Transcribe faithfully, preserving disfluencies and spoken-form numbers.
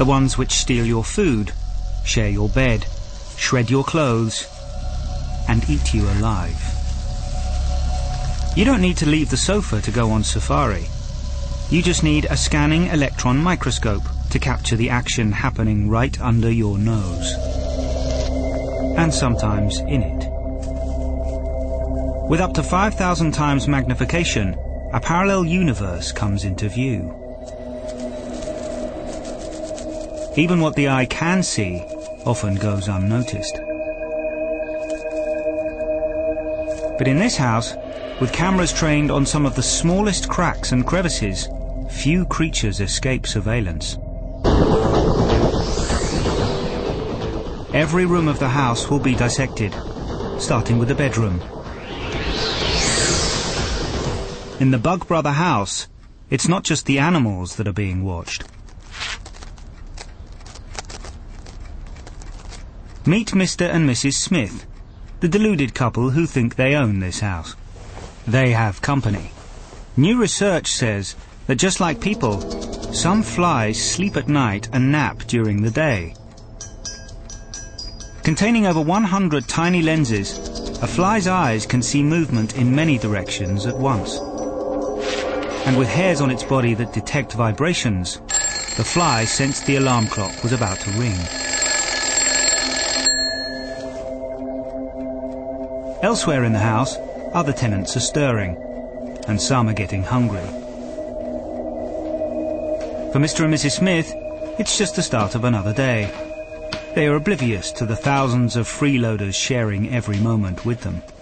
The ones which steal your food, share your bed, shred your clothes, and eat you alive. You don't need to leave the sofa to go on safari. You just need a scanning electron microscope to capture the action happening right under your nose. And sometimes in it. With up to five thousand times magnification, a parallel universe comes into view. Even what the eye can see often goes unnoticed. But in this house, with cameras trained on some of the smallest cracks and crevices, few creatures escape surveillance. Every room of the house will be dissected, starting with the bedroom. In the Bug Brother house, it's not just the animals that are being watched. Meet Mister and Missus Smith, the deluded couple who think they own this house. They have company. New research says that just like people, some flies sleep at night and nap during the day. Containing over one hundred tiny lenses, a fly's eyes can see movement in many directions at once. And with hairs on its body that detect vibrations, the fly sensed the alarm clock was about to ring. Elsewhere in the house, other tenants are stirring, and some are getting hungry. For Mister and Missus Smith, it's just the start of another day. They are oblivious to the thousands of freeloaders sharing every moment with them.